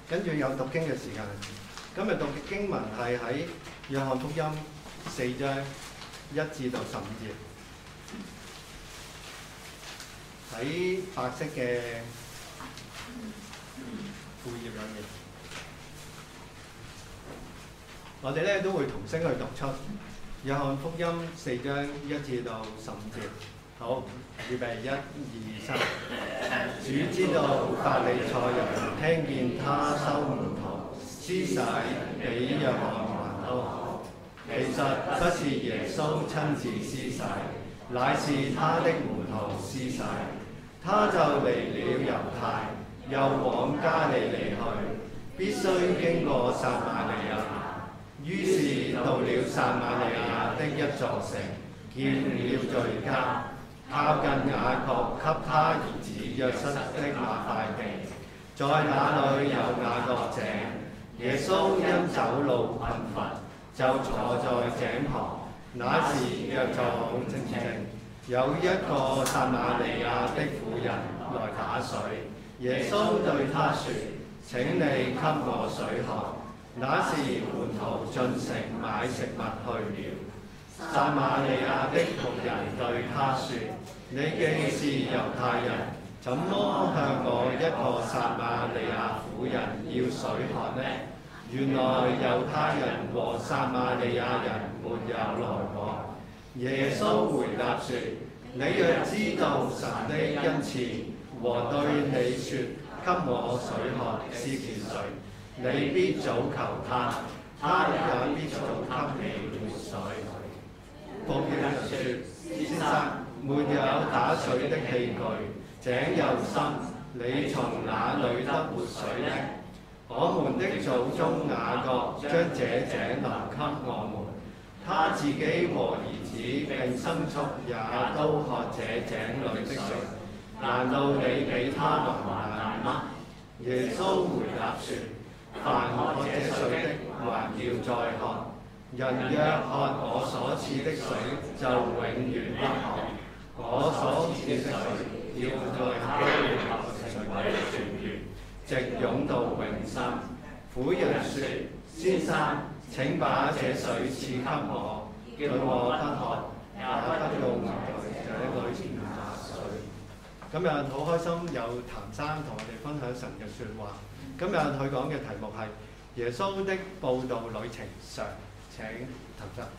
跟住有讀經嘅時間。今日讀嘅經文係喺約翰福音4章1至到15節，喺白色嘅副頁裏面。我哋咧都會同聲去讀出約翰福音4章1至到15節。好，預備1、2、3。主知道法利賽人聽見他收門徒，施洗比約翰還都好。其實不是耶穌親自施洗，乃是他的門徒施洗。他就離了猶太，又往加利利去，必須經過撒瑪利亞。於是到了撒瑪利亞的一座城，見了敘加，靠近雅各給他兒子約瑟的那塊地，在那裏有雅各井。耶穌因走路困乏，就坐在井旁。那時約狀正正，有一個撒瑪利亞的婦人來打水。耶穌對他說：請你給我水喝。那時門徒進城買食物去了。撒瑪利亞的僕人對他說：你既是猶太人，怎麼向我一個撒瑪利亞婦人要水喝呢？原來猶太人和撒瑪利亞人沒有來往。耶穌回答說：你若知道神的恩賜和對你說給我水喝是其誰，你必早求他，他也必早給你活水。僕人說：先生，沒有打水的器具，井又深，你從哪裏得活水呢？我們的祖宗雅各將這井留給我們，他自己和兒子並牲畜也都喝這井裏的水，難道你比他們還大嗎？耶穌回答說：凡喝這水的，還要再喝；人若喝我所賜的水，就永遠不渴。我所賜的水，要在他裡頭成為泉源，直湧到永生。婦人說：先生，請把這水賜給我，叫我不渴，也不用在這裏錢下水。今日好開心有譚生同我哋分享神嘅説話。今日佢講嘅題目係耶穌的佈道旅程上，請譚生。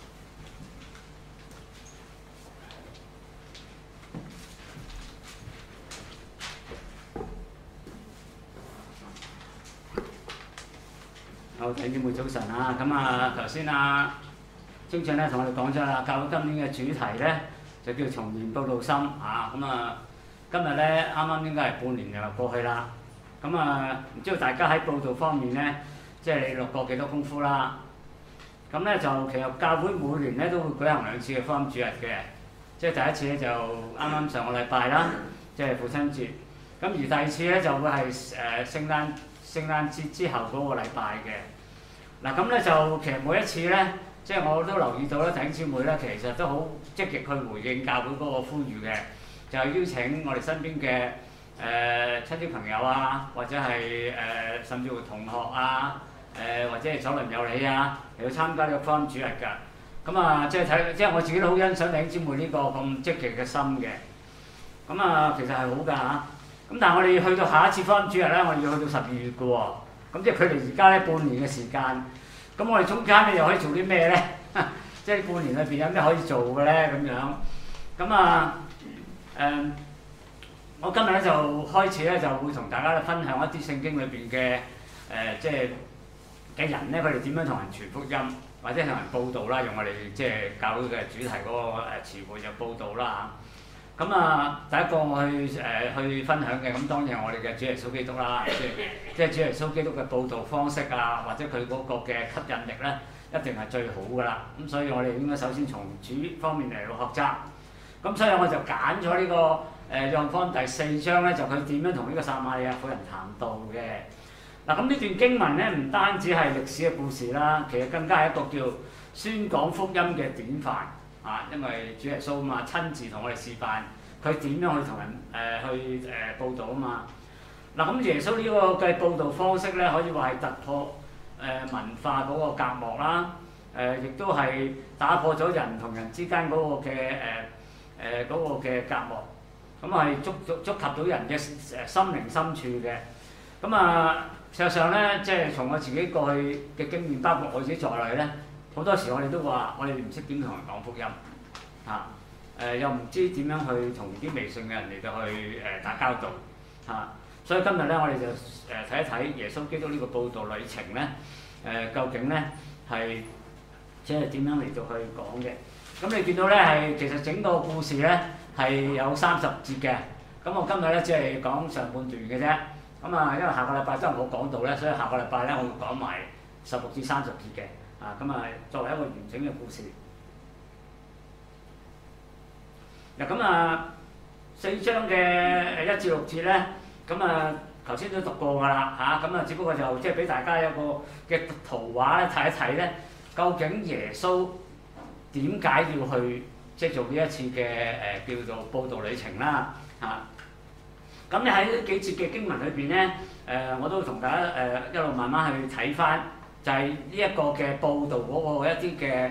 好，弟兄姊妹早晨啊！咁啊，頭先啊，張俊咧同我哋講咗啦，教會今年嘅主題咧就叫重燃佈道心啊！咁啊，今日咧啱啱應該係半年又過去啦。咁啊，唔知道大家喺佈道方面咧，即係你落過幾多功夫啦？咁咧就其實教會每年咧都會舉行2次嘅福音主日嘅，即係第一次咧就啱啱上個禮拜啦，即係父親節。咁而第二次咧就會係聖誕節之後嗰個禮拜嘅。嗱咁咧就其實每一次咧，即係我都留意到咧，弟兄姊妹咧其實都好積極去回應教會嗰個呼籲嘅，就係邀請我哋身邊嘅親戚朋友啊，或者係甚至乎同學啊，或者係左鄰右里啊嚟到參加呢個福音主日㗎。咁啊，即係我自己都好欣賞弟兄姊妹呢個咁積極嘅心嘅。咁啊，其實係好㗎嚇。咁但係我哋去到下一次福音主日咧，我哋要去到12月嘅喎。咁即係距離而家咧半年嘅時間。咁我哋中間咧又可以做啲咩咧？即係半年裏邊有咩可以做嘅咧？咁樣。咁啊我今日咧就開始咧就會同大家分享一啲聖經裏邊嘅即係嘅人咧，佢哋點樣同人傳福音，或者同人報道啦，用我哋即係教會嘅主題嗰個詞彙就報道啦嚇。咁啊，第一個我去分享嘅，咁當然係我哋嘅主耶穌基督啦，即係主耶穌基督嘅報導方式啊，或者佢嗰個嘅吸引力咧，一定係最好噶啦。咁所以我哋應該首先從主方面嚟到學習。咁所以我就揀咗呢個約翰福音第4章咧，就佢點樣同呢個撒瑪利亞婦人談道嘅。嗱咁呢段經文咧，唔單止係歷史嘅故事啦，其實更加係一個叫宣講福音嘅典範。因為主耶穌嘛親自同我哋示範佢點樣去同人報導啊嘛。 嗱咁耶穌呢個嘅報導方式咧，可以話係突破文化嗰個隔膜啦，亦都係打破咗人同人之間嗰個嘅隔膜，咁係觸及到人嘅心靈深處嘅。咁啊，事實上咧，即係從我自己過去嘅經驗，包括我自己在內咧，好多時我哋都話我哋唔識點同人講福音，又唔知點樣去同啲未信嘅人嚟到去打交道，所以今日咧，我哋就睇一睇耶穌基督呢個報道旅程咧，究竟咧係即係點樣嚟到去講嘅？咁你見到咧係其實整個故事咧係有30節嘅，咁我今日咧只係講上半段嘅啫。咁啊，因為下個禮拜都係我講到咧，所以下個禮拜咧我會講埋16至30節嘅，咁啊作為一個完整嘅故事。嗱咁啊，4章嘅1至6節咧，咁啊頭先都讀過㗎啦，咁啊只不過就即係俾大家有個嘅圖畫咧睇一睇咧，究竟耶穌點解要去即係做呢一次嘅叫做報道旅程啦，咁你喺呢幾節嘅經文裏邊咧，我都同大家一路慢慢去睇翻，就係呢一個嘅報道嗰個一啲嘅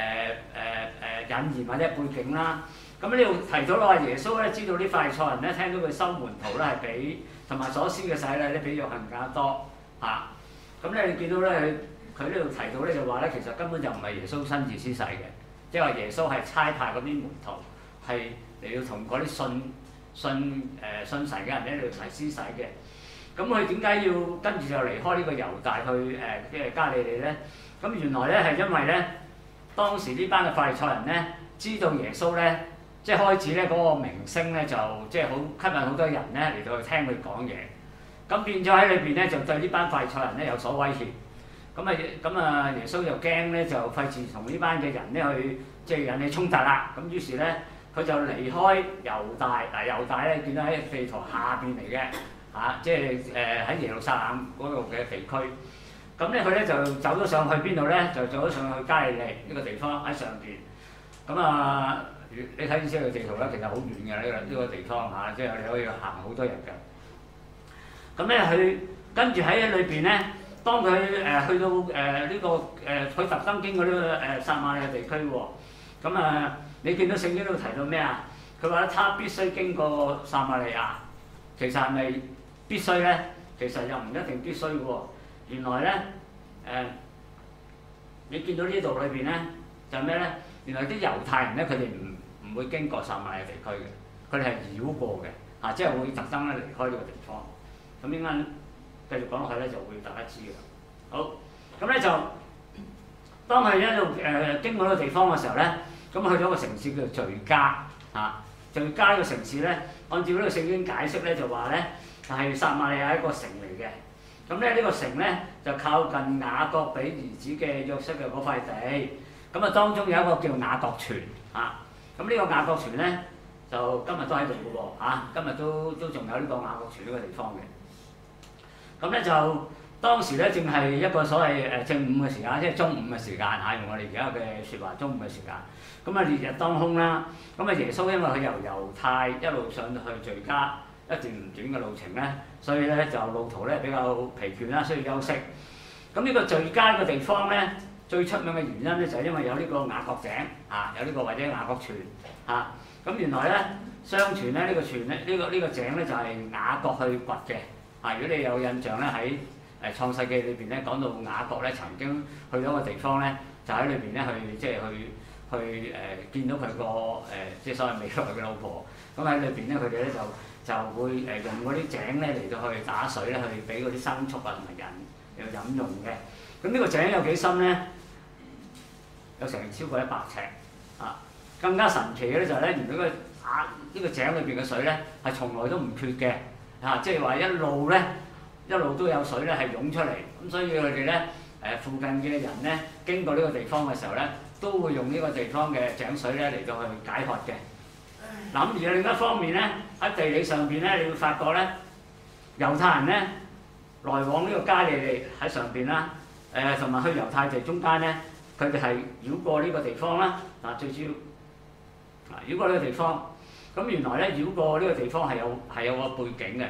引言或者背景啦。咁呢度提到啦，耶穌咧知道啲法利賽人咧聽到佢收門徒咧係比同埋所施嘅洗禮咧比約翰更加多咁咧你見到咧佢呢度提到咧就話咧其實根本就唔係耶穌親自施洗嘅，即係話耶穌係差派嗰啲門徒係嚟到同嗰啲信神嘅人咧嚟到提施洗嘅。咁佢點解要跟住就離開呢個猶大去即係加利利咧？咁原來咧係因為咧當時呢班嘅法利賽人咧知道耶穌咧。即係開始咧嗰個名聲咧就即係好吸引好多人咧嚟到去聽佢講嘢，咁變咗喺裏邊咧就對呢班法利賽人咧有所威脅，咁啊耶穌就驚咧就費事同呢班嘅人咧去即係引起衝突啦，咁於是咧佢就離開猶大，猶大咧見到喺地圖下邊嚟嘅即係喺耶路撒冷嗰度嘅地區，咁咧佢咧就走咗上去邊度咧？就走咗上去加利利呢個地方喺上邊，咁啊。你睇以色列嘅地圖咧，其實好遠嘅呢個地方即係你可以行好多日嘅。咁咧佢跟住喺裏邊咧，當佢去到呢個佢特登經過呢個撒瑪利亞地區喎。咁你見到聖經都提到咩啊？佢話咧，他必須經過撒瑪利亞。其實係咪必須咧？其實又唔一定必須嘅喎。原來咧你見到呢度裏邊咧就係咩咧？原來啲猶太人咧，佢哋唔會經過撒瑪利亞地區嘅，佢哋係繞過嘅，即係會特登咧離開呢個地方。咁應該繼續講落去咧，就會大家知嘅。好，咁咧就當佢一路經過呢個地方嘅時候咧，咁去咗個城市叫做敘加敘加呢個城市咧，按照呢個聖經解釋咧，就話咧係撒瑪利亞一個城嚟嘅。咁咧呢個城咧就靠近雅各俾兒子嘅約瑟嘅嗰塊地。咁當中有一個叫雅各泉咁呢個雅各泉咧就今日都喺度嘅喎今日都仲有呢個雅各泉呢個地方嘅。咁咧就當時咧正係一個所謂正午嘅時間，即係中午嘅時間用我哋而家嘅説話，中午嘅時間。咁烈日當空啦。咁耶穌因為佢由猶太一路上到去敘加一段唔短嘅路程咧，所以咧就路途咧比較疲倦啦，需要休息。咁呢個敘加呢個地方咧，最出名嘅原因咧就係因為有呢個雅各井有呢個或者雅各泉咁原來咧相傳咧呢個泉咧呢個井咧就係雅各去掘嘅如果你有印象咧喺創世記裏邊咧講到雅各咧曾經去到一個地方咧，就喺裏邊咧去見到佢個即係所謂未來嘅老婆，咁喺裏邊咧佢哋咧就會用嗰啲井咧嚟到去打水咧去俾嗰啲牲畜同埋人嚟飲用嘅。咁呢個井有幾深咧？有成超過100尺更加神奇嘅咧就係咧，原來呢個井裏邊嘅水咧係從來都唔缺嘅即係話一路都有水咧係湧出嚟，咁所以佢哋咧附近嘅人咧經過呢個地方嘅時候咧，都會用呢個地方嘅井水咧嚟到去解渴嘅。而另一方面咧喺地理上邊咧，你會發覺咧猶太人咧來往呢個加利利喺上邊啦，同埋去猶太地中間咧。佢哋係繞過呢個地方啦，最主要繞過呢個地方。咁原來咧繞過呢個地方係有個背景嘅，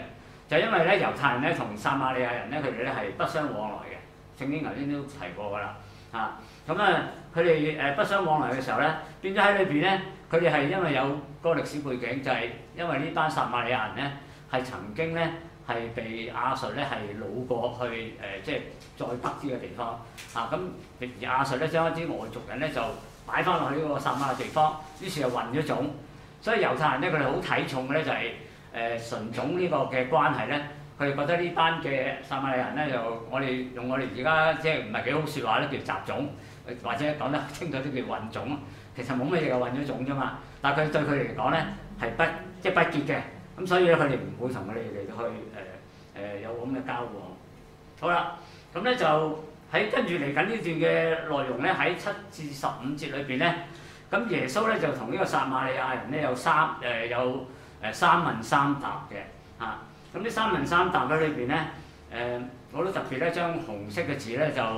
就因為咧猶太人咧同撒瑪利亞人咧，佢哋咧係不相往來嘅。聖經頭先都提過㗎啦，咁啊佢哋不相往來嘅時候咧，變咗喺裏邊咧，佢哋係因為有嗰個歷史背景，就係、因為呢班撒瑪利亞人咧係曾經咧係被亞述咧係擄過去即係再北啲嘅地方咁而亞述咧將一啲外族人咧就擺翻落去呢個撒瑪嘅地方，於是就混咗種，所以猶太人咧佢哋好睇重嘅咧就係純種呢個嘅關係咧，佢哋覺得呢班嘅撒瑪利亞人咧就我哋用我哋而家即係唔係幾好説話咧叫雜種，或者講得清楚啲叫混種，其實冇乜嘢嘅混咗種啫嘛，但係佢對佢哋嚟講咧係不潔嘅，咁所以咧佢哋唔會同佢哋嚟去有咁嘅交往。好啦，咁咧就喺跟住嚟緊呢段嘅內容咧，喺7至15節裏邊咧，咁耶穌咧就同呢個撒瑪利亞人咧有三問三答嘅咁呢三問三答喺裏邊咧我都特別咧將紅色嘅字咧就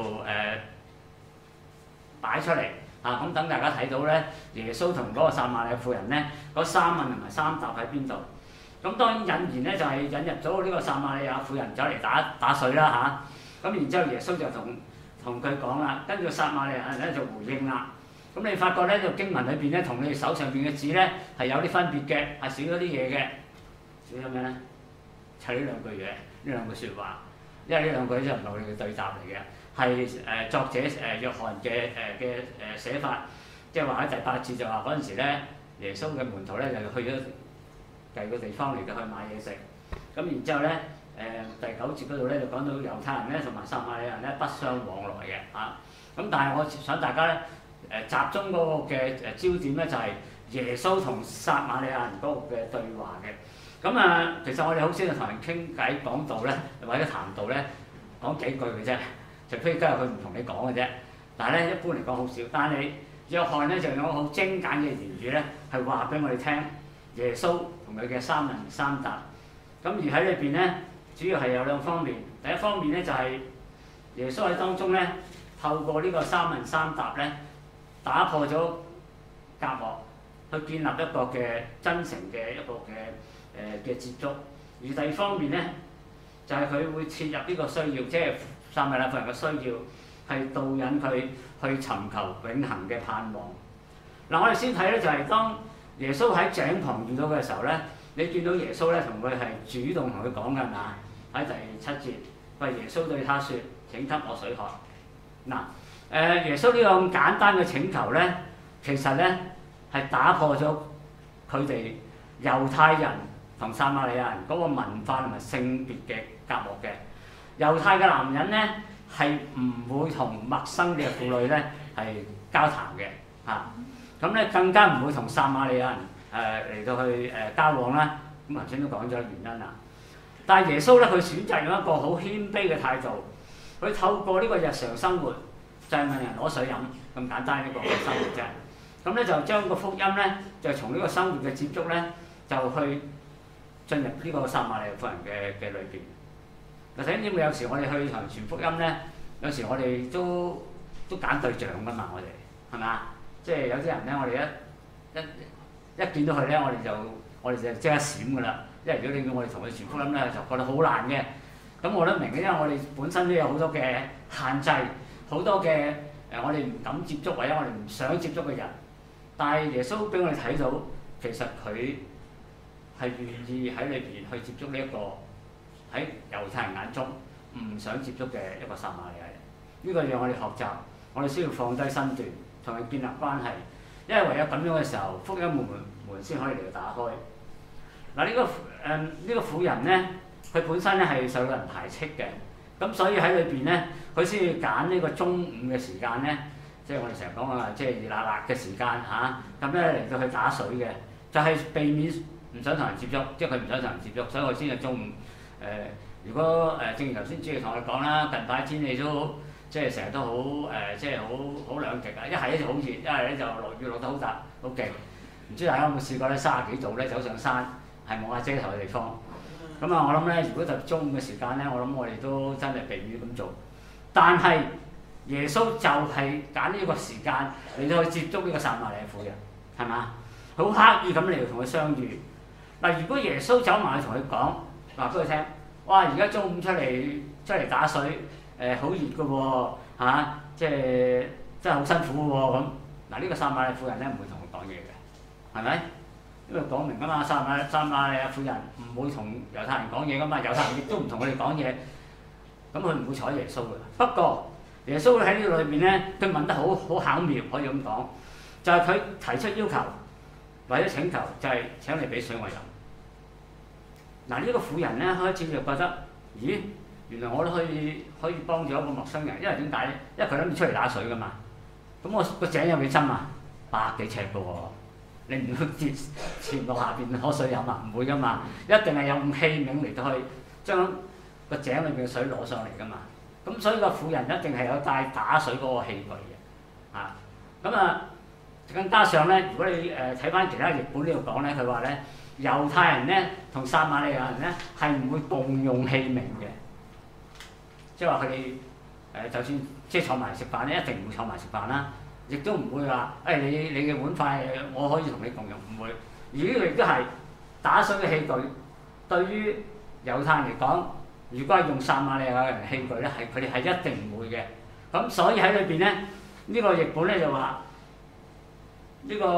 擺出嚟咁等大家睇到咧耶穌同嗰個撒瑪利亞婦人咧嗰三問同埋三答喺邊度？咁當然引言咧就係引入咗呢個撒瑪利亞婦人走嚟打水啦咁然之後耶穌就同佢講啦，跟住撒瑪利亞人咧就回應啦。咁你發覺咧，呢個經文裏邊咧同你手上邊嘅字咧係有啲分別嘅，係少咗啲嘢嘅。少咗咩咧？就呢兩句嘢，呢兩句説話，因為呢兩句就唔係我哋嘅對答嚟嘅，係作者約翰嘅寫法，即係話喺第8節就話嗰陣時咧，耶穌嘅門徒咧就去咗第二個地方嚟到去買嘢食，咁然之後咧第9節嗰度咧就講到猶太人咧同埋撒瑪利亞人咧不相往來嘅咁但係我想大家咧集中嗰個嘅焦點咧就係耶穌同撒瑪利亞人嗰個嘅對話嘅。咁其實我哋好少同人傾偈講道咧，或者談道咧講幾句嘅啫，除非今日佢唔同你講嘅啫。但係咧一般嚟講好少。但係約翰咧就用好精簡嘅言語咧，係話俾我哋聽耶穌同佢嘅三問三答。咁而喺裏邊咧，主要係有兩方面。第一方面咧就係耶穌喺當中咧，透過呢個三問三答咧，打破咗隔膜，去建立一個嘅真誠嘅一個嘅接觸。而第二方面咧，就係佢會切入呢個需要，即係撒瑪利亞婦人嘅需要，係導引佢去尋求永恆嘅盼望。嗱，我哋先睇咧，就係當耶穌喺井旁遇到嘅時候咧，你見到耶穌咧同佢係主動同佢講㗎嘛？喺第7節，喂，耶穌對他說：請給我水喝。嗱，耶穌呢個咁簡單嘅請求咧，其實咧係打破咗佢哋猶太人同撒瑪利亞人嗰個文化同埋性別嘅隔膜嘅。猶太嘅男人咧係唔會同陌生嘅婦女咧係交談嘅咁咧更加唔會同撒瑪利亞人嚟到去交往啦。咁頭先都講咗原因啦。但係耶穌咧，佢選擇用一個好謙卑嘅態度，佢透過呢個日常生活，就係問人攞水飲咁簡單一個生活啫。咁咧就將個福音咧，就從呢個生活嘅接觸咧，就去進入呢個撒瑪利亞婦人嘅裏邊。嗱，睇點解有時我哋去同人傳福音咧，有時我哋都揀對象㗎嘛，我哋係咪啊？即係有啲人咧，我哋一見到佢咧，我哋就即刻閃㗎啦。因為如果你叫我哋同佢傳福音咧，就覺得好難嘅。咁我都明嘅，因為我哋本身都有好多嘅限制，好多嘅我哋唔敢接觸或者我哋唔想接觸嘅人。但係耶穌俾我哋睇到，其實佢係願意喺裏邊去接觸呢一個喺猶太人眼中唔想接觸嘅一個撒瑪利亞人。呢個讓我哋學習，我哋需要放低身段，同佢建立關係。因為唯有咁樣嘅時候，福音門先可以嚟到打開。嗱，呢個婦人咧，佢本身咧係受到人排斥嘅，咁所以喺裏邊咧，佢先要揀呢個中午嘅時間咧，即係我哋成日講啊，即係熱辣辣嘅時間咁咧嚟到去打水嘅，就係避免唔想同人接觸，即係佢唔想同人接觸，所以我先係中午如果正如頭先主席同我哋講啦，近排天氣都即係成日都好即係好兩極啊！一係咧就好熱，一係咧就落雨落得好大好勁。唔知大家有冇試過咧30幾度咧走上山係冇瓦遮頭嘅地方？我諗咧，如果就中午嘅時間咧，我諗我哋都真係避免咁做。但係耶穌就係揀呢個時間嚟到去接觸呢個撒瑪利亞婦人，係嘛？好刻意咁嚟同佢相遇。嗱，如果耶穌走埋去同佢講，話俾佢聽， 哇！而家中午出嚟打水，好熱嘅喎即係真係好辛苦喎咁。嗱，呢個撒瑪利亞婦人咧唔會同佢講嘢嘅，係咪？因為講明啊嘛，撒瑪利亞婦人唔會同猶太人講嘢噶嘛，猶太人亦都唔同佢哋講嘢，咁佢唔會睬耶穌嘅。不過耶穌喺呢個裏邊咧，佢問得好巧妙，可以咁講，就係佢提出要求或者請求，就係請你俾水我飲。嗱，呢個婦人咧開始就覺得，咦，原來我都可以幫助一個陌生人，因為點解咧？因為佢諗住出嚟打水噶嘛。咁我個井有幾深啊？100幾尺嘅喎，你唔會潛落下邊攞水飲啊？唔會噶嘛，一定係用器皿嚟到去將個井裏邊嘅水攞上嚟噶嘛。咁所以個婦人一定係有帶打水嗰個器具嘅，咁更加上咧，如果你睇翻其他譯本呢度講咧，佢話咧猶太人咧同撒瑪利亞人咧係唔會共用器皿嘅，即係話佢哋就算即係坐埋食飯咧，一定唔會坐埋食飯啦，亦都唔會話你嘅碗筷我可以同你共用，唔會。而呢個亦都係打水嘅器具，對於猶太人嚟講，如果係用撒瑪利亞人器具咧，佢哋係一定唔會嘅。咁所以喺裏邊咧，呢個譯本咧就話呢個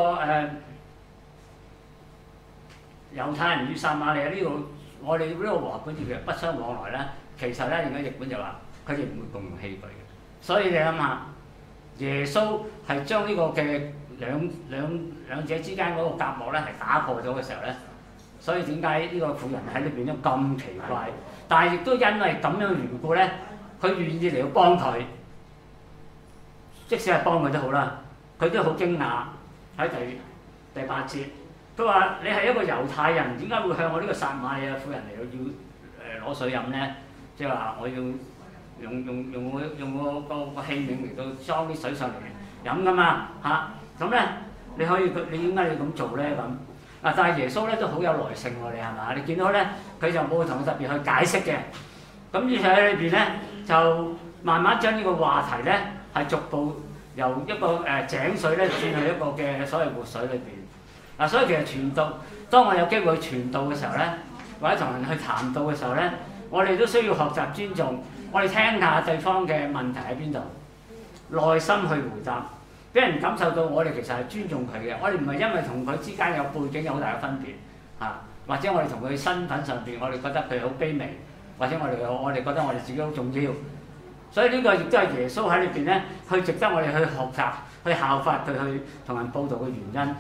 猶太人與撒瑪利亞呢度，我哋呢個和合本叫不相往來咧，其實咧而家譯本就話佢哋唔會共用器具嘅。所以你諗下，耶穌係將呢個嘅兩者之間嗰個隔膜咧係打破咗嘅時候咧，所以點解呢個婦人喺裏邊都咁奇怪？但係亦都因為咁樣嘅緣故咧，佢願意嚟到幫佢，即使係幫佢都好啦，佢都好驚訝喺第8節，佢話：你係一個猶太人，點解會向我呢個撒瑪利亞婦人嚟到要攞水飲咧？即係話我要用個器皿嚟到裝啲水上嚟飲噶嘛咁咧你點解要咁做咧咁？但係耶穌咧都好有耐性喎，你係嘛？你見到咧佢就冇同佢特別去解釋嘅，咁於是喺裏邊咧就慢慢將呢個話題咧係逐步由一個井水咧轉去一個嘅所謂活水裏邊。所以其實傳道，當我有機會去傳道嘅時候咧，或者同人去談道嘅時候咧，我哋都需要學習尊重，我哋聽下對方嘅問題喺邊度，耐心去回答。俾人感受到我哋其實係尊重佢嘅，我哋唔係因為同佢之間有背景有好大嘅分別或者我哋同佢身份上邊，我哋覺得佢好卑微，或者我哋覺得我哋自己好重要，所以呢個亦都係耶穌喺裏邊咧，去值得我哋去學習、去效法佢去同人報道嘅原因。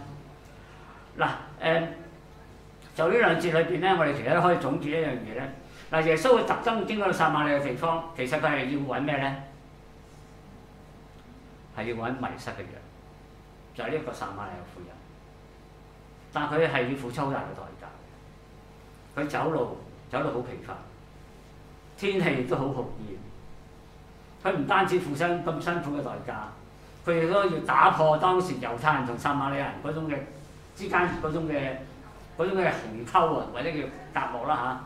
就呢兩節裏邊咧，我哋其實都可以總結一樣嘢咧。耶穌會特登經過到撒瑪利亞嘅地方，其實佢係要揾咩咧？係要揾迷失嘅羊，就係呢一個撒瑪利亞婦人。但佢係要付出好大嘅代價，佢走路好疲乏，天氣亦都好酷熱。佢唔單止付出咁辛苦嘅代價，佢亦都要打破當時猶太人同撒瑪利亞人嗰種嘅之間嗰種嘅鴻溝或者叫隔膜啦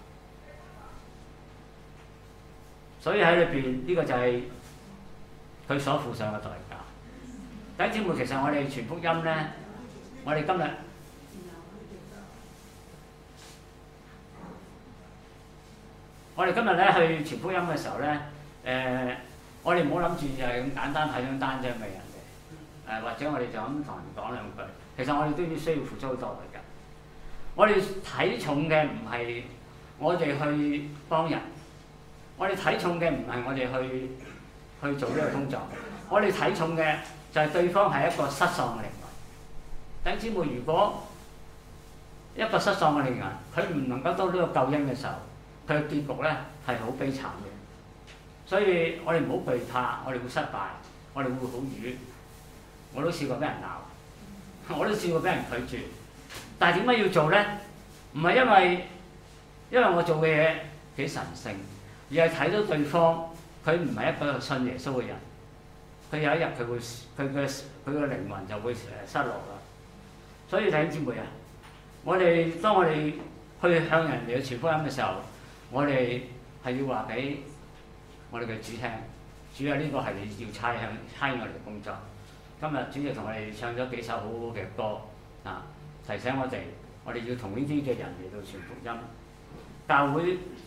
所以喺裏邊呢個就係佢所付上嘅代價。弟兄姊妹，其實我哋傳福音咧，我哋今日咧去傳福音嘅時候咧，我哋唔好諗住就係咁簡單睇張單張俾人哋，或者我哋就咁同人講兩句。其實我哋都要需要付出好多代價。我哋睇重嘅唔係我哋去幫人，我哋睇重嘅唔係我哋去做呢個工作，我哋睇重嘅就係對方係一個失喪嘅靈魂。弟兄姊妹，如果一個失喪嘅靈魂，佢唔能夠得到呢個救恩嘅時候，佢嘅結局咧係好悲慘嘅。所以我哋唔好懼怕，我哋會失敗，我哋會好瘀。我都試過俾人鬧，我都試過俾人拒絕。但係點解要做咧？唔係因為我做嘅嘢幾神聖，而係睇到對方佢唔係一個信耶穌嘅人，佢有一日佢嘅靈魂就會失落啦。所以弟兄姊妹啊，當我哋去向人哋去傳福音嘅時候，我哋係要話俾我哋嘅主聽，主啊，呢個係你要差我哋嘅工作。今日主席同我哋唱咗幾首好好嘅歌提醒我哋要同呢啲嘅人嚟到傳福音。教會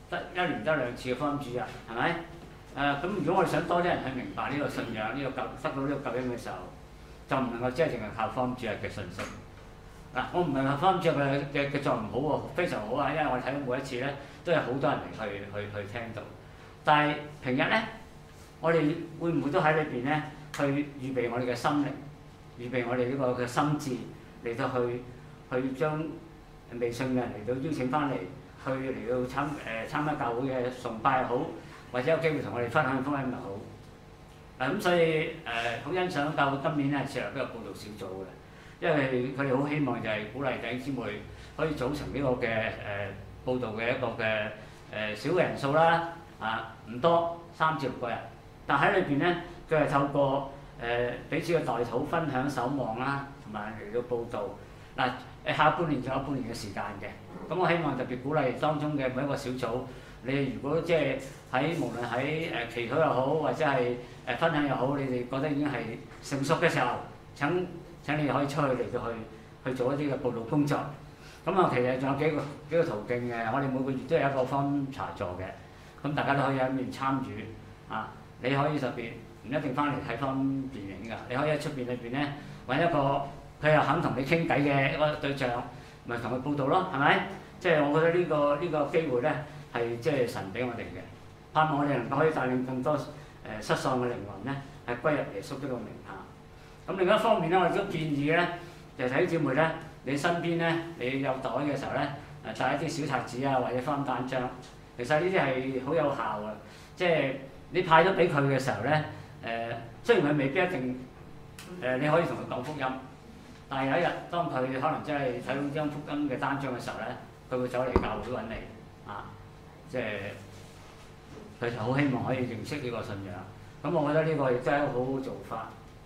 得一年得2次嘅福音主日，係咪？咁如果我哋想多啲人去明白呢個信仰、呢、個救得到呢個救恩嘅時候，就唔能夠只係淨係靠福音主日嘅信息。我唔係話福音主日嘅作用唔好喎，非常好啊，因為我哋睇到每一次咧都有好多人嚟去聽到。但係平日咧，我哋會唔會都喺裏邊咧去預備我哋嘅心靈，預備我哋呢個嘅心智嚟到去將未信嘅人嚟到邀請翻嚟，去嚟到參加教會嘅崇拜又好，或者有機會同我哋分享福音又好。咁所以好欣賞教會今年咧設立一個佈道小組嘅，因為佢哋好希望就係鼓勵弟兄姊妹可以組成呢個嘅佈道嘅一個嘅小嘅人數啦，唔多3至6個人，但喺裏邊咧佢係透過彼此嘅代禱、分享、守望啦，同埋嚟到佈道。下半年仲有半年嘅時間嘅，咁我希望特別鼓勵當中嘅每一個小組，你如果即係無論喺祈禱又好，或者係分享又好，你哋覺得已經係成熟嘅時候，請你可以出去嚟到去做一啲嘅佈道工作。咁其實仲有幾個途徑嘅，我哋每個月都有一個福音茶座嘅，咁大家都可以喺入面參與。你可以特別唔一定翻嚟睇福音電影㗎，你可以喺出邊裏邊咧揾一個佢又肯同你傾偈嘅一個對象，咪同佢佈道咯，係咪？即係我覺得呢個機會咧係即係神俾我哋嘅，盼望我哋能夠可以帶領更多失喪嘅靈魂咧係歸入耶穌呢個名下。咁另一方面咧，我哋都建議咧，就弟兄姊妹咧，你身邊咧你有袋嘅時候咧，帶一啲小冊子啊或者福音單張，其實呢啲係好有效嘅，即係你派咗俾佢嘅時候咧，雖然佢未必一定你可以同佢講福音。但係有一日，當佢可能真係睇到呢張福音嘅單張嘅時候咧，佢會走嚟教會揾你，即係佢就好希望可以認識呢個信仰。咁我覺得呢個亦都係一個好好做法。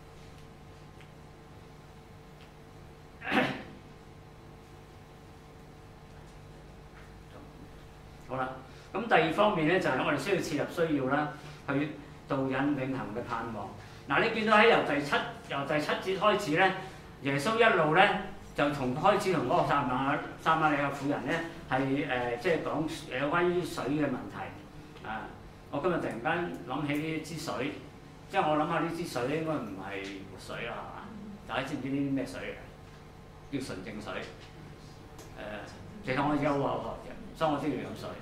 好啦，咁第二方面咧就係我哋需要切入需要啦，去導引永恆嘅盼望。你見到喺由第七節開始咧。耶穌一路咧就開始同嗰個撒瑪利亞婦人咧係即係講有關於水嘅問題。我今日突然間諗起呢支水，即係我諗下呢支水應該唔係活水啦，係嘛？大家知唔知呢啲咩水嚟？叫純淨水。其實我而家好口渴嘅，所以我都要飲水。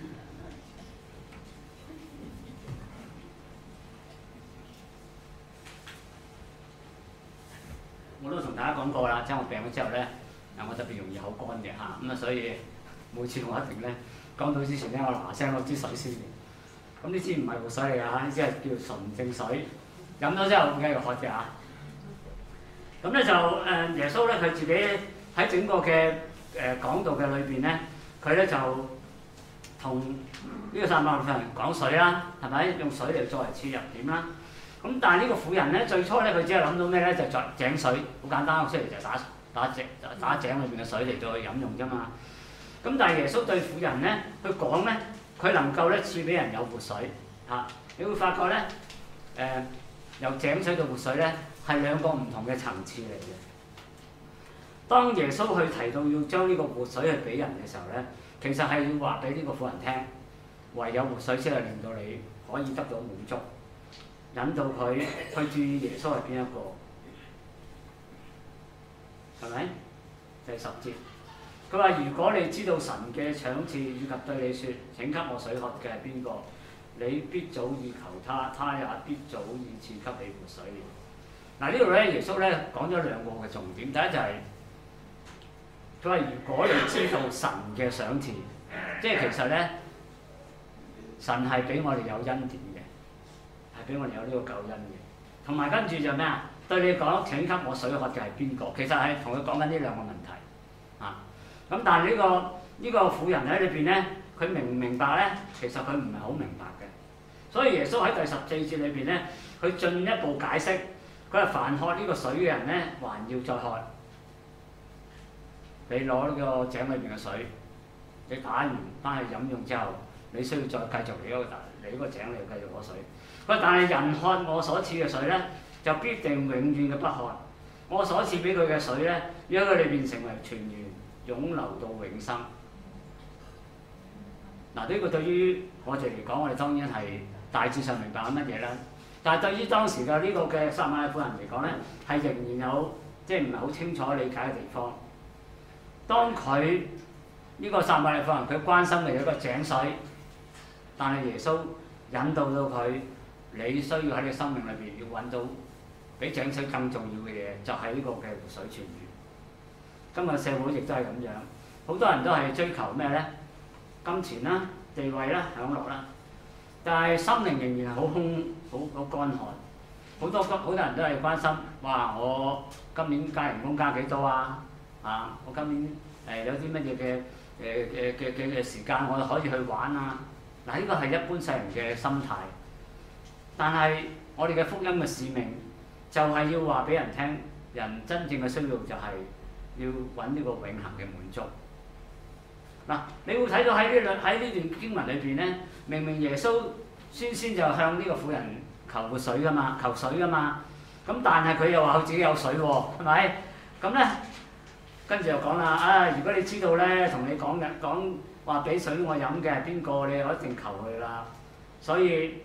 我都同大家講過啦，即係我病咗之後咧，我特別容易口乾嘅嚇，咁所以每次我一定咧講到之前咧，我嗱聲攞支水先。咁呢支唔係活水嚟㗎嚇，呢支係叫純淨水，飲咗之後繼續渴嘅嚇。咁咧就耶穌咧佢自己喺整個嘅講道嘅裏邊咧，佢咧就同呢個撒瑪利亞婦人講水啦，係咪用水嚟作為切入點啦？咁但係呢個婦人咧，最初咧佢只係諗到咩咧？就井水，好簡單，出嚟就打井裏邊嘅水嚟到去飲用啫嘛。咁但係耶穌對婦人咧，佢講咧，佢能夠咧賜俾人有活水嚇。你會發覺咧，由井水到活水咧係兩個唔同嘅層次嚟嘅。當耶穌去提到要將呢個活水去俾人嘅時候咧，其實係要話俾呢個婦人聽，唯有活水先係令到你可以得到滿足。引導佢去注意耶穌係邊一個，係咪？第10節，佢話：如果你知道神嘅賞賜以及對你説請給我水喝嘅係邊個，你必早已求他，他也必早已賜給你活水了。呢度咧，耶穌咧講咗2個嘅重點。第一就係佢話：如果你知道神嘅賞賜，即係其實咧，神係俾我哋有恩典。俾我哋有呢個救恩嘅，同埋跟住就咩啊？對你講請給我水喝嘅係邊個？其實係同佢講緊呢2個問題咁但係呢個婦人喺裏邊咧，佢明唔明白咧？其實佢唔係好明白嘅。所以耶穌喺第14節裏邊咧，佢進一步解釋，佢話凡喝呢個水嘅人咧，還要再喝。你攞呢個井裏邊嘅水，你打完翻去飲用之後，你需要再繼續嚟呢個井嚟繼續攞水。但係人喝我所賜嘅水咧，就必定永遠嘅不渴。我所賜俾佢嘅水咧，要喺佢裏邊成為泉源，湧流到永生。 嗱，呢個對於我哋嚟講，我哋當然係大致上明白緊乜嘢啦。但係對於當時嘅呢個嘅撒瑪利亞婦人嚟講咧，係仍然有即係唔係好清楚理解嘅地方。當佢呢個撒瑪利亞婦人佢關心嘅有一個井水，但係耶穌引導到佢，你需要喺你生命裏邊要揾到比井水更重要嘅嘢，就係呢個嘅活水泉源。今日社會亦都係咁樣，好多人都係追求咩咧？金錢啦、地位啦、享樂啦，但係心靈仍然係好空、好乾旱。好多人都係關心，哇！我今年加人工加幾多啊？啊！我今年有啲乜嘢嘅時間，我可以去玩啊！嗱，呢個係一般世人嘅心態。但係我哋嘅福音嘅使命就係要話俾人聽，人真正嘅需要就係要揾呢個永恆嘅滿足。嗱，你會睇到喺呢段經文裏邊咧，明明耶穌先就向呢個婦人求活水噶嘛，求水噶嘛。咁但係佢又話佢自己有水喎，係咪？咁咧，跟住又講啦，啊！如果你知道咧，同你講話俾水我飲嘅係邊個，你我一定求佢啦。所以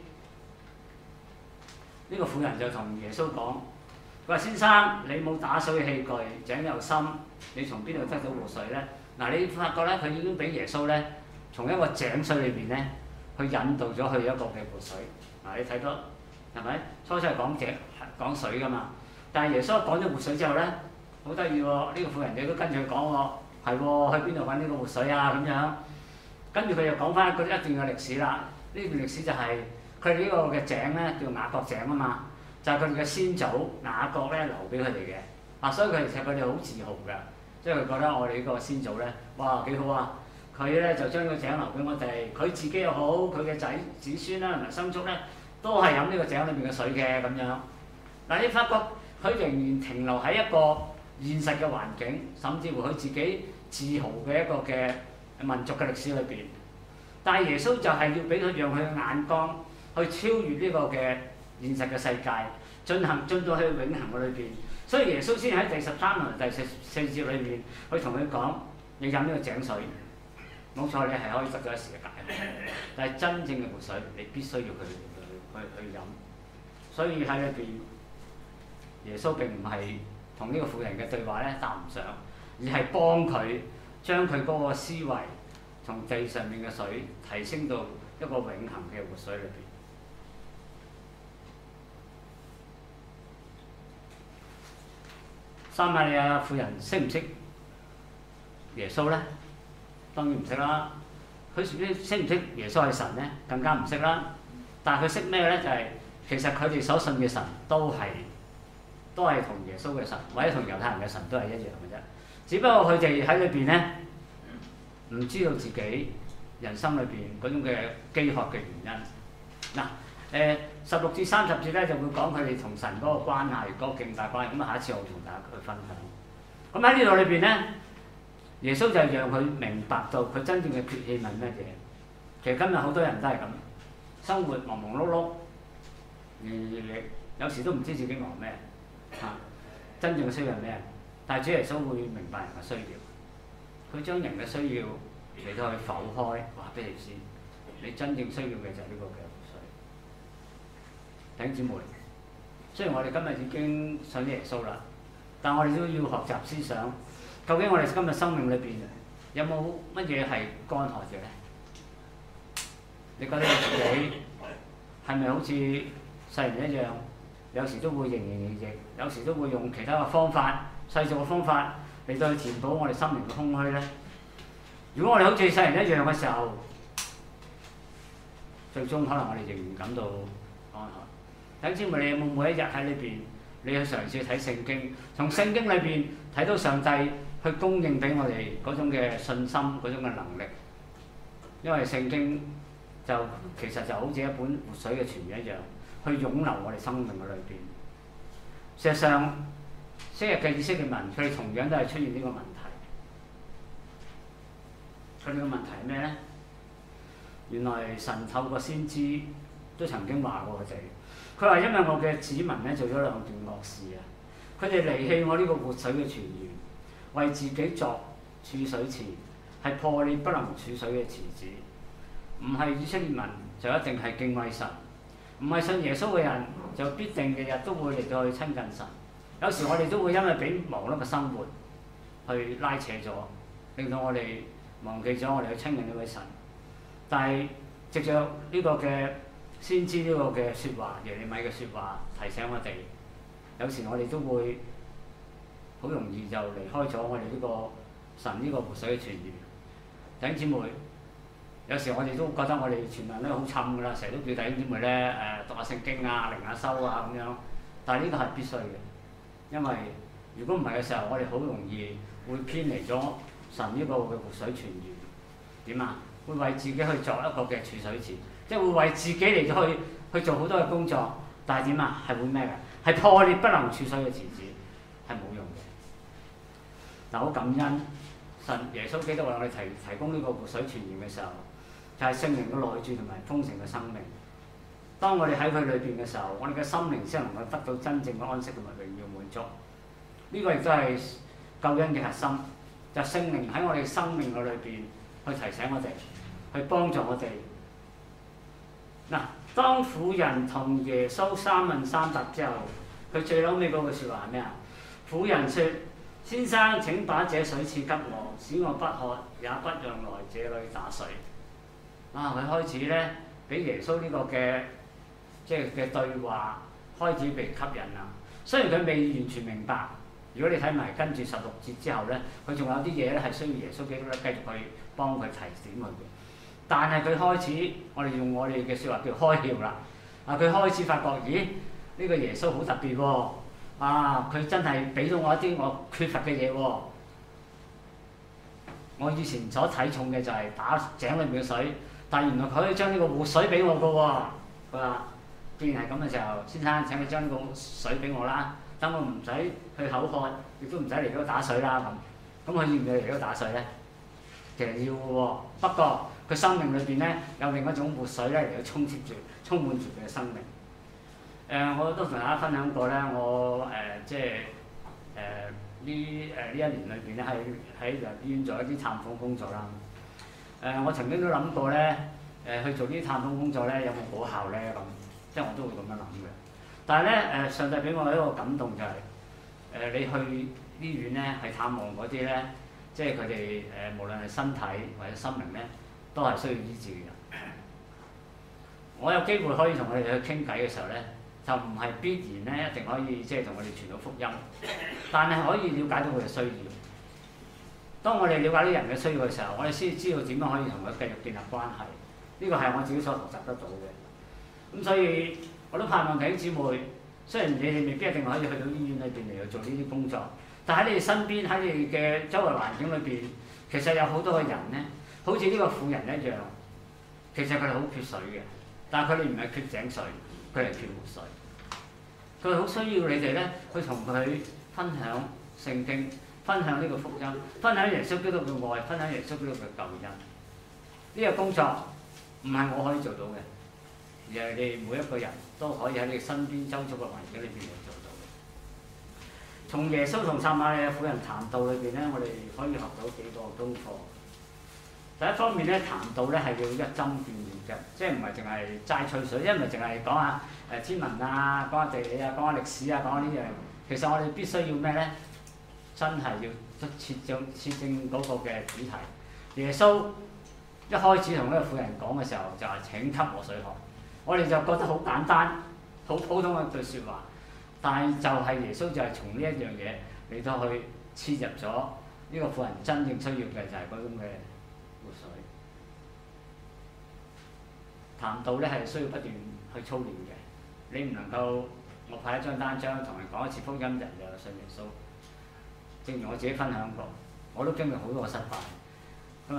呢個婦人就同耶穌講：佢話先生，你冇打水嘅器具，井又深，你從邊度得到活水咧？嗱，你發覺咧，佢已經俾耶穌咧，從一個井水裏邊咧，去引導咗去一個嘅活水。嗱，你睇到係咪？初初係講水噶嘛，但係耶穌講咗活水之後咧，好得意喎！呢個婦人亦都跟住佢講喎，係喎，去邊度揾呢個活水啊？咁樣，跟住佢又講翻一段嘅歷史啦。呢段歷史就係佢哋呢個嘅井咧，叫雅各井啊嘛，就係佢哋嘅先祖雅各咧留俾佢哋嘅。啊，所以佢其實佢哋好自豪㗎。即係佢覺得我哋呢個先祖咧，哇幾好啊！佢咧就將個井留俾我哋，佢自己又好，佢嘅子孫啦同埋牲畜咧，都係飲呢個井裏邊嘅水嘅咁樣。嗱，你發覺佢仍然停留喺一個現實嘅環境，甚至乎佢自己自豪嘅一個嘅民族嘅歷史裏邊。但係耶穌就係要俾佢讓佢嘅眼光去超越呢個嘅現實嘅世界，進到去永恆嘅裏邊。所以耶穌先喺第13同第14節裏面，去同佢講：你飲呢個井水，冇錯，你係可以得到一時嘅解渴，但係真正嘅活水，你必須要去飲。所以喺裏邊，耶穌並唔係同呢個婦人嘅對話咧答唔上，而係幫佢將佢嗰個思維從地上面嘅水提升到一個永恆嘅活水裏邊。撒瑪利亞婦人識唔識耶穌咧？當然唔識啦。佢識唔識耶穌係神咧？更加唔識啦。但係佢識咩咧？就係、其實佢哋所信嘅神都係同耶穌嘅神或者同猶太人嘅神都係一樣嘅啫。只不過佢哋喺裏邊咧唔知道自己人生裏邊嗰種嘅飢渴嘅原因。嗱，16至30節咧就會講佢哋同神嗰個關係，嗰個敬拜關係。咁啊，下一次我會同大家去分享。咁喺呢度裏邊咧，耶穌就讓佢明白到佢真正嘅缺欠係乜嘢。其實今日好多人都係咁，生活忙忙碌碌，有時都唔知自己忙咩嚇。真正嘅需要係咩？但係主耶穌會明白人嘅需要，佢將人嘅需要嚟到去剖開，話俾你知，你真正需要嘅就係呢個嘅。弟兄姊妹，雖然我哋今日已經信耶穌啦，但我哋都要學習思想，究竟我哋今日生命裏邊有冇乜嘢係乾渴嘅咧？你覺得你自己係咪好似世人一樣，有時都會營營役役，有時都會用其他嘅方法、世俗嘅方法嚟到去填補我哋心靈嘅空虛咧？如果我哋好似世人一樣嘅時候，最終可能我哋仍然感到乾渴。弟兄姊妹，你有冇每一日喺裏邊，你去嘗試睇聖經，從聖經裏邊睇到上帝去供應俾我哋嗰種嘅信心、嗰種嘅能力？因為聖經就其實就好似一本活水嘅泉源一樣，去湧流我哋生命嘅裏邊。事實上，昔日嘅以色列民，佢哋同樣都係出現呢個問題。佢哋嘅問題係咩咧？原來神透過先知都曾經話過佢哋。佢話：因為我嘅子民咧做咗2件惡事啊！佢哋離棄我呢個活水嘅泉源，為自己作儲水池，係破裂不能儲水嘅池子。 唔係以色列民就一定係敬畏神，唔係信耶穌嘅人就必定日日都會嚟到去親近神。有時我哋都會因為俾忙碌嘅生活去拉扯咗，令到我哋忘記咗我哋去親近呢位神。但係藉着呢個嘅先知呢個嘅説話，耶利米嘅説話提醒我哋，有時我哋都會好容易就離開咗我哋呢個神呢個活水嘅泉源。弟兄姊妹，有時我哋都覺得我哋全人都好沉㗎啦，成日都叫弟兄姊妹咧讀下聖經啊、靈下修啊咁樣。但係呢個係必須嘅，因為如果唔係嘅時候，我哋好容易會偏離咗神呢個嘅活水泉源。點啊？會為自己去作一個嘅儲水池，即係會為自己嚟到去做好多嘅工作，但係點啊？係會咩㗎？係破裂不能儲水嘅池子，係冇用嘅。嗱，好感恩神耶穌基督為我哋提供呢個活水泉源嘅時候，就係聖靈嘅內住同埋豐盛嘅生命。當我哋喺佢裏邊嘅時候，我哋嘅心靈先能夠得到真正嘅安息同埋榮耀滿足。呢個亦都係救恩嘅核心，就係聖靈喺我哋生命嘅裏邊去提醒我哋，去幫助我哋。嗱，當婦人同耶穌三問三答之後，佢最後尾嗰句説話係咩啊？婦人說：先生，請把這水賜給我，使我不渴，也不讓來這裏打水。啊！佢開始咧，俾耶穌呢個嘅即係嘅對話開始被吸引啦。雖然佢未完全明白，如果你睇埋跟住16節之後咧，佢仲有啲嘢咧係需要耶穌基督咧繼續去幫佢提點佢嘅。但係佢開始，我哋用我哋嘅説話叫開竅啦。啊，佢開始發覺，咦？呢個耶穌好特別喎！啊，佢真係俾到我一啲我缺乏嘅嘢喎。我以前所睇重嘅就係打井裏面嘅水，但係原來佢可以將呢個活水俾我嘅喎。佢話：既然係咁嘅時候，先生請你將呢個水俾我啦，等我唔使去口渴，亦都唔使嚟嗰度打水啦咁。咁佢要唔要嚟嗰度打水咧？其實要嘅喎，不過佢生命裏邊咧有另一種活水咧嚟到充滿住佢嘅生命。我都同大家分享過咧，我即係呢一年裏邊咧喺醫院做一啲探訪工作啦。我曾經都諗過咧，去做啲探訪工作咧有冇果效咧咁，即係我都會咁樣諗嘅。但係咧上帝俾我一個感動就係你去醫院咧係探望嗰啲咧，即係佢哋無論係身體或者心靈咧，都係需要醫治嘅。我有機會可以同佢哋去傾偈嘅時候咧，就唔係必然咧一定可以即係同佢哋傳到福音，但係可以了解到佢嘅需要。當我哋了解啲人嘅需要嘅時候，我哋先知道點樣可以同佢繼續建立關係。呢個係我自己所學習得到嘅。咁所以我都盼望弟兄姊妹，雖然你哋未必一定可以去到醫院裏邊嚟去做呢啲工作，但喺你哋身邊喺你哋嘅周圍環境裏邊，其實有好多嘅人咧，好似呢個婦人一樣，其實佢哋好缺水嘅，但係佢哋唔係缺井水，佢係缺活水。佢好需要你哋咧去同佢分享聖經，分享呢個福音，分享耶穌基督嘅愛，分享耶穌基督嘅救恩。呢個工作唔係我可以做到嘅，而係你哋每一個人都可以喺你身邊周遭嘅環境裏邊嚟做到嘅。從耶穌同撒瑪利亞婦人談道裏邊咧，我哋可以學到幾個功課。第一方面咧，談道咧係要一針見血嘅，即係唔係淨係齋吹水，因為唔係淨係講下天文啊，講下地理啊，講下歷史啊，講下呢樣。其實我哋必須要咩咧？真係要切正嗰個嘅主題。耶穌一開始同呢個婦人講嘅時候，就係請給我水喝。我哋就覺得好簡單、好普通嘅句説話，但係就係耶穌就係從呢一樣嘢嚟到去切入咗呢個婦人真正需要嘅就係嗰種嘅活水。談道咧係需要不斷去操練嘅，你唔能夠我派一張單張同人講一次福音，人就信耶穌。正如我自己分享過，我都經歷好多個失敗。咁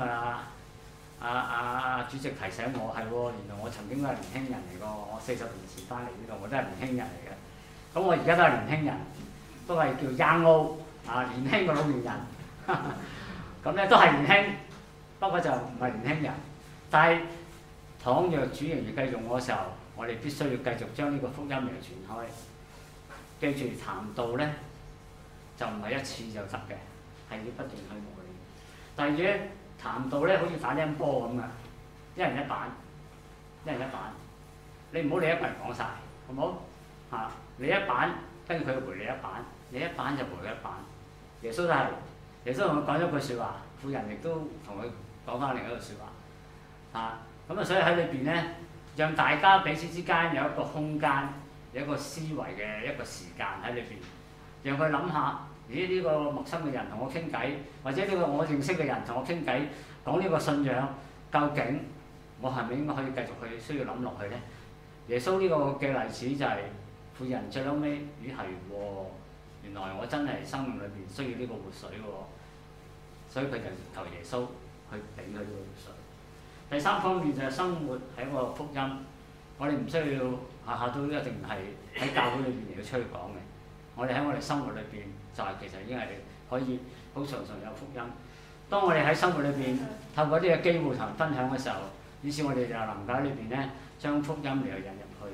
主席提醒我係喎，原來我曾經都係年輕人嚟個，我40年前翻嚟呢度，我都係年輕人嚟嘅。咁我而家都係年輕人，都係叫 young old 年輕嘅老年人。咁咧都係年輕，不過就唔係年輕人。但係倘若主仍然繼續用我嘅時候，我哋必須要繼續將呢個福音嚟傳開。記住談道咧，就唔係一次就得嘅，係要不斷去磨練。第二咧，談道咧好似打乒乓波咁嘅， 一人一版，一人一版。你唔好你一個人講晒，好唔好？嚇，你一版，跟住佢回你一版，你一版就回佢一版。耶穌都係，耶穌同佢講咗句説話，婦人亦都同佢講翻另一句説話。咁啊，所以喺裏邊咧，讓大家彼此之間有一個空間，有一個思維嘅一個時間喺裏邊，讓佢諗下，咦呢個陌生嘅人同我傾偈，或者呢個我認識嘅人同我傾偈，講呢個信仰，究竟我係咪應該可以繼續去需要諗落去咧？耶穌呢個嘅例子就係婦人最嬲尾，咦係喎，原來我真係生命裏邊需要呢個活水喎，所以佢就求耶穌去俾佢呢個活水。第三方面就係生活係一個福音，我哋唔需要下下都一定係喺教會裏邊嚟到出去講嘅，我哋喺我哋生活裏邊就係其實已經係可以好常常有福音。當我哋喺生活裏邊透過呢個機會同人分享嘅時候，於是我哋就能夠喺裏邊咧將福音嚟到引入去。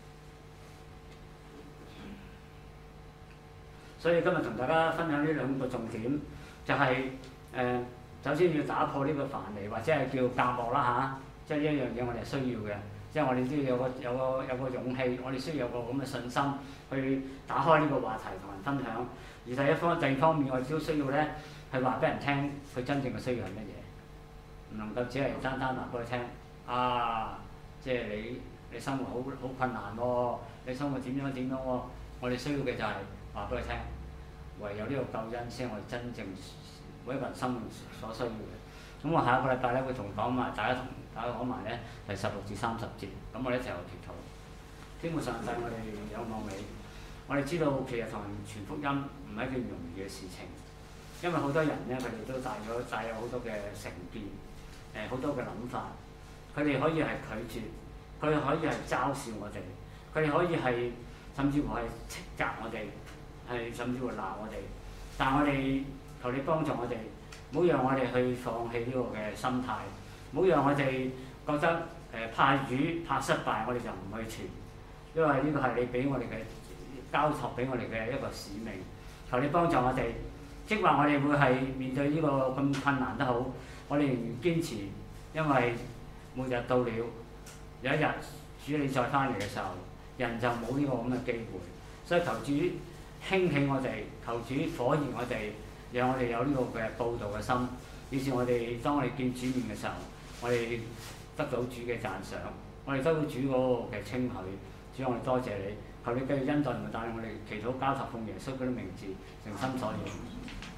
所以今日同大家分享呢兩個重點，就係首先要打破呢個藩籬或者係叫隔膜啦嚇，即係一樣嘢我哋係需要嘅，即係我哋都要有個勇氣，我哋需要有個咁嘅信心去打開呢個話題同人分享。而第二方面，我哋都需要咧係話俾人聽佢真正嘅需要係乜嘢，唔能夠只係單單話俾佢聽即係你生活好困難喎，你生活點樣喎，我哋需要嘅就係話俾佢聽，唯有呢個救恩先係我哋真正每一個人生命所需要嘅。咁我下一個禮拜咧會同大家講埋咧第16至30節，咁我哋一齊去祈禱。天父上帝，我哋有望你，我哋知道其實同人傳福音唔係一件容易嘅事情，因為好多人咧佢哋都帶有好多嘅成見，好多嘅諗法，佢哋可以係拒絕，佢哋可以係嘲笑我哋，佢哋可以係甚至乎係斥責我哋，係甚至乎鬧我哋，但係我哋求你幫助我哋，唔好讓我哋去放棄呢個嘅心態，唔好讓我哋覺得怕魚怕失敗，我哋就唔去傳，因為呢個係你俾我哋嘅交託俾我哋嘅一個使命。求你幫助我哋，即係話我哋會係面對呢個咁困難都好，我哋仍然堅持，因為末日到了，有一日主你再翻嚟嘅時候，人就冇呢個咁嘅機會，所以求主興起我哋，求主火熱我哋，讓我哋有呢個嘅報導嘅心，以致我哋當我哋見主面嘅時候，我哋得到主嘅讚賞，我哋得到主嗰個嘅稱許。主，我哋多謝你，求你繼續恩待同埋帶領我哋祈禱交託奉耶穌基督名字，誠心所願。